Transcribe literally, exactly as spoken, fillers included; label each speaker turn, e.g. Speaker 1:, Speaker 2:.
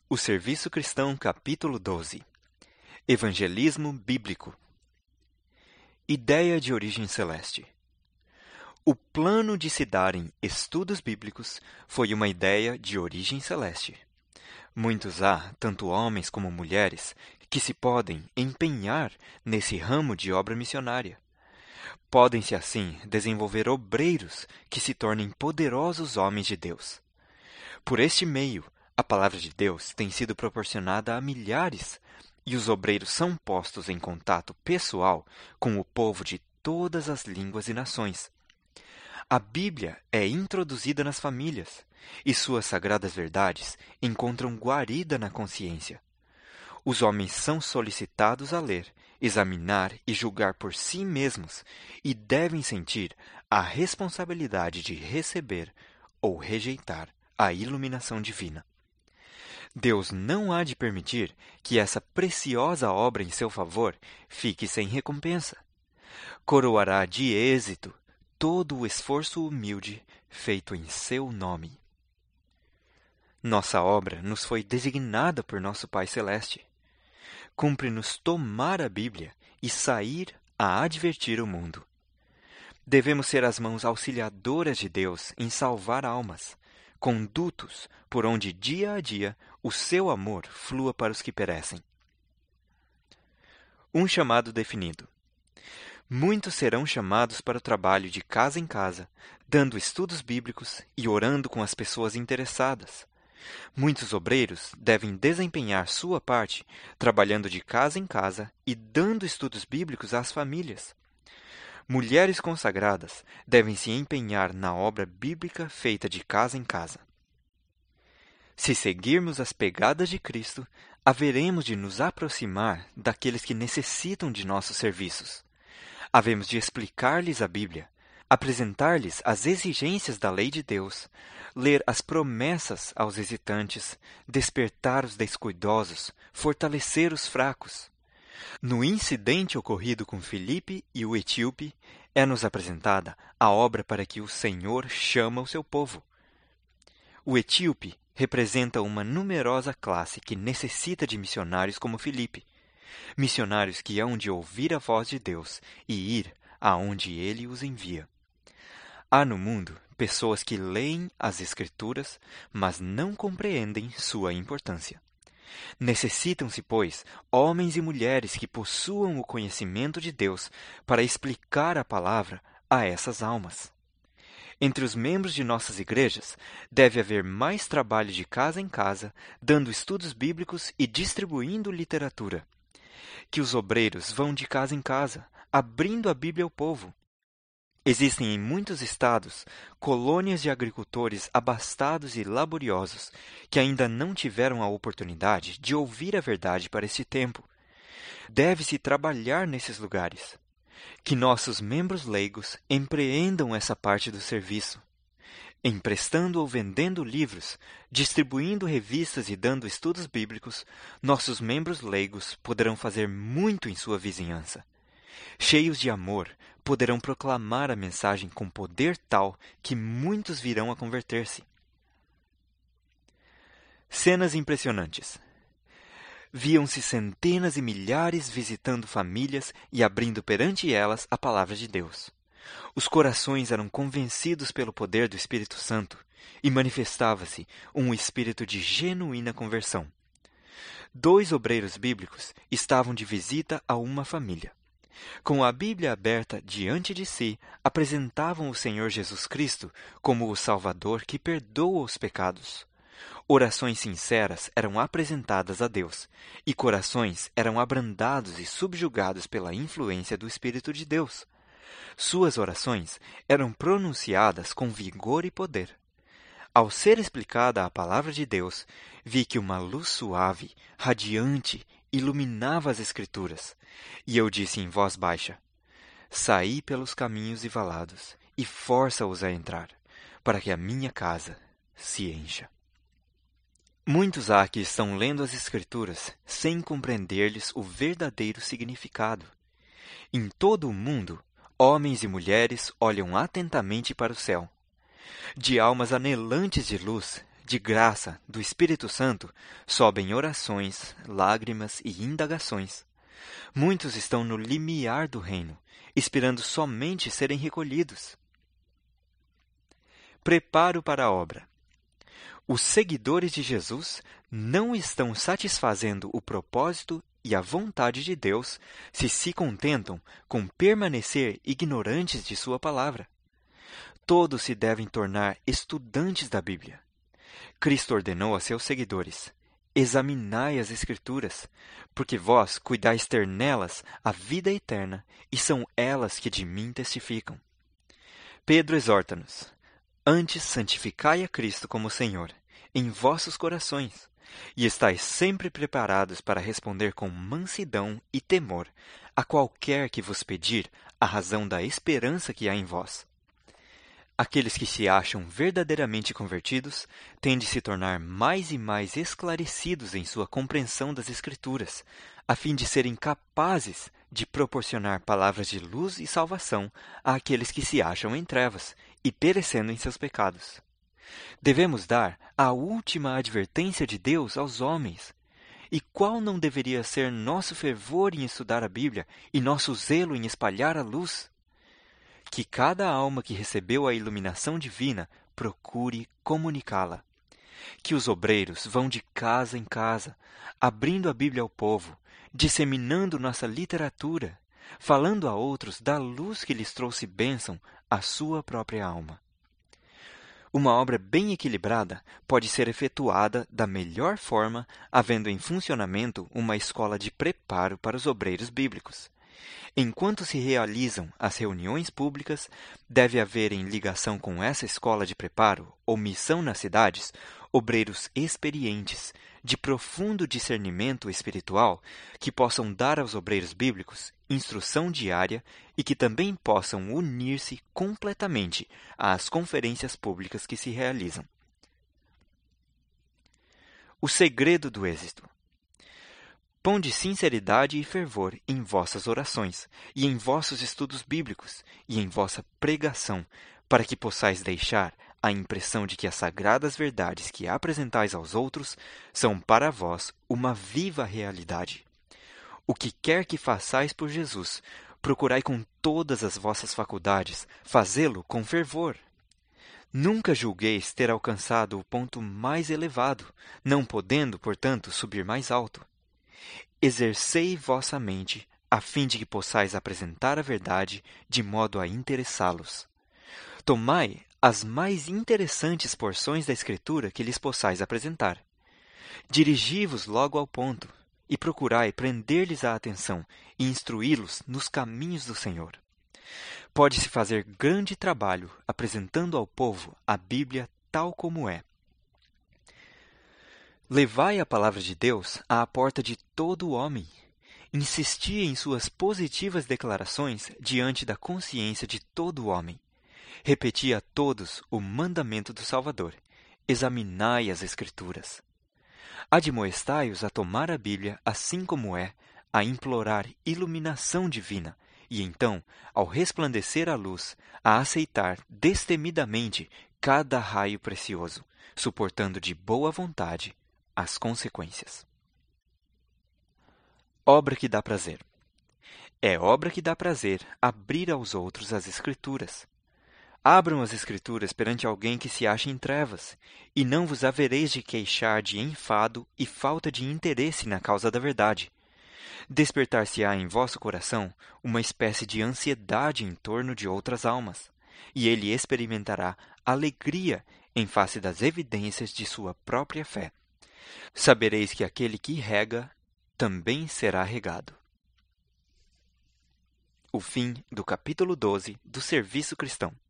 Speaker 1: O Serviço Cristão, capítulo doze. Evangelismo bíblico. Ideia de origem celeste. O plano de se darem estudos bíblicos foi uma ideia de origem celeste. Muitos há, tanto homens como mulheres, que se podem empenhar nesse ramo de obra missionária. Podem-se, assim, desenvolver obreiros que se tornem poderosos homens de Deus. Por este meio, a palavra de Deus tem sido proporcionada a milhares, e os obreiros são postos em contato pessoal com o povo de todas as línguas e nações. A Bíblia é introduzida nas famílias, e suas sagradas verdades encontram guarida na consciência. Os homens são solicitados a ler, examinar e julgar por si mesmos, e devem sentir a responsabilidade de receber ou rejeitar a iluminação divina. Deus não há de permitir que essa preciosa obra em seu favor fique sem recompensa. Coroará de êxito todo o esforço humilde feito em seu nome. Nossa obra nos foi designada por nosso Pai Celeste. Cumpre-nos tomar a Bíblia e sair a advertir o mundo. Devemos ser as mãos auxiliadoras de Deus em salvar almas, condutos por onde dia a dia o seu amor flua para os que perecem. Um chamado definido. Muitos serão chamados para o trabalho de casa em casa, dando estudos bíblicos e orando com as pessoas interessadas. Muitos obreiros devem desempenhar sua parte, trabalhando de casa em casa e dando estudos bíblicos às famílias. Mulheres consagradas devem se empenhar na obra bíblica feita de casa em casa. Se seguirmos as pegadas de Cristo, haveremos de nos aproximar daqueles que necessitam de nossos serviços. Havemos de explicar-lhes a Bíblia, apresentar-lhes as exigências da lei de Deus, ler as promessas aos hesitantes, despertar os descuidosos, fortalecer os fracos. No incidente ocorrido com Filipe e o etíope, é-nos apresentada a obra para que o Senhor chama o seu povo. O etíope representa uma numerosa classe que necessita de missionários como Filipe, missionários que hão de ouvir a voz de Deus e ir aonde ele os envia. Há no mundo pessoas que leem as Escrituras, mas não compreendem sua importância. Necessitam-se, pois, homens e mulheres que possuam o conhecimento de Deus para explicar a palavra a essas almas. Entre os membros de nossas igrejas, deve haver mais trabalho de casa em casa, dando estudos bíblicos e distribuindo literatura. Que os obreiros vão de casa em casa, abrindo a Bíblia ao povo. Existem em muitos estados colônias de agricultores abastados e laboriosos que ainda não tiveram a oportunidade de ouvir a verdade para este tempo. Deve-se trabalhar nesses lugares. Que nossos membros leigos empreendam essa parte do serviço. Emprestando ou vendendo livros, distribuindo revistas e dando estudos bíblicos, nossos membros leigos poderão fazer muito em sua vizinhança. Cheios de amor, poderão proclamar a mensagem com poder tal que muitos virão a converter-se. Cenas impressionantes. Viam-se centenas e milhares visitando famílias e abrindo perante elas a palavra de Deus. Os corações eram convencidos pelo poder do Espírito Santo e manifestava-se um espírito de genuína conversão. Dois obreiros bíblicos estavam de visita a uma família. Com a Bíblia aberta diante de si, apresentavam o Senhor Jesus Cristo como o Salvador que perdoa os pecados. Orações sinceras eram apresentadas a Deus, e corações eram abrandados e subjugados pela influência do Espírito de Deus. Suas orações eram pronunciadas com vigor e poder. Ao ser explicada a palavra de Deus, vi que uma luz suave, radiante, iluminava as Escrituras, e eu disse em voz baixa: saí pelos caminhos e valados, e força-os a entrar, para que a minha casa se encha. Muitos há que estão lendo as Escrituras sem compreender-lhes o verdadeiro significado. Em todo o mundo, homens e mulheres olham atentamente para o céu. De almas anelantes de luz, de graça, do Espírito Santo, sobem orações, lágrimas e indagações. Muitos estão no limiar do reino, esperando somente serem recolhidos. Preparo para a obra. Os seguidores de Jesus não estão satisfazendo o propósito e a vontade de Deus se se contentam com permanecer ignorantes de sua palavra. Todos se devem tornar estudantes da Bíblia. Cristo ordenou a seus seguidores: examinai as Escrituras, porque vós cuidais ter nelas a vida eterna, e são elas que de mim testificam. Pedro exorta-nos: antes santificai a Cristo como Senhor, em vossos corações, e estais sempre preparados para responder com mansidão e temor a qualquer que vos pedir a razão da esperança que há em vós. Aqueles que se acham verdadeiramente convertidos têm de se tornar mais e mais esclarecidos em sua compreensão das Escrituras, a fim de serem capazes de proporcionar palavras de luz e salvação àqueles que se acham em trevas e perecendo em seus pecados. Devemos dar a última advertência de Deus aos homens. E qual não deveria ser nosso fervor em estudar a Bíblia e nosso zelo em espalhar a luz? Que cada alma que recebeu a iluminação divina procure comunicá-la. Que os obreiros vão de casa em casa, abrindo a Bíblia ao povo, disseminando nossa literatura, falando a outros da luz que lhes trouxe bênção à sua própria alma. Uma obra bem equilibrada pode ser efetuada da melhor forma, havendo em funcionamento uma escola de preparo para os obreiros bíblicos. Enquanto se realizam as reuniões públicas, deve haver em ligação com essa escola de preparo ou missão nas cidades, obreiros experientes, de profundo discernimento espiritual, que possam dar aos obreiros bíblicos instrução diária e que também possam unir-se completamente às conferências públicas que se realizam. O segredo do êxito. Ponde sinceridade e fervor em vossas orações, e em vossos estudos bíblicos, e em vossa pregação, para que possais deixar a impressão de que as sagradas verdades que apresentais aos outros são para vós uma viva realidade. O que quer que façais por Jesus, procurai com todas as vossas faculdades fazê-lo com fervor. Nunca julgueis ter alcançado o ponto mais elevado, não podendo, portanto, subir mais alto. Exercei vossa mente, a fim de que possais apresentar a verdade de modo a interessá-los. Tomai as mais interessantes porções da Escritura que lhes possais apresentar. Dirigi-vos logo ao ponto, e procurai prender-lhes a atenção e instruí-los nos caminhos do Senhor. Pode-se fazer grande trabalho apresentando ao povo a Bíblia tal como é. Levai a palavra de Deus à porta de todo homem. Insisti em suas positivas declarações diante da consciência de todo homem. Repeti a todos o mandamento do Salvador: examinai as Escrituras. Admoestai-os a tomar a Bíblia assim como é, a implorar iluminação divina, e então, ao resplandecer a luz, a aceitar destemidamente cada raio precioso, suportando de boa vontade as consequências. Obra que dá prazer. É obra que dá prazer abrir aos outros as Escrituras. Abram as Escrituras perante alguém que se acha em trevas, e não vos havereis de queixar de enfado e falta de interesse na causa da verdade. Despertar-se-á em vosso coração uma espécie de ansiedade em torno de outras almas, e ele experimentará alegria em face das evidências de sua própria fé. Sabereis que aquele que rega também será regado. O fim do capítulo doze do Serviço Cristão.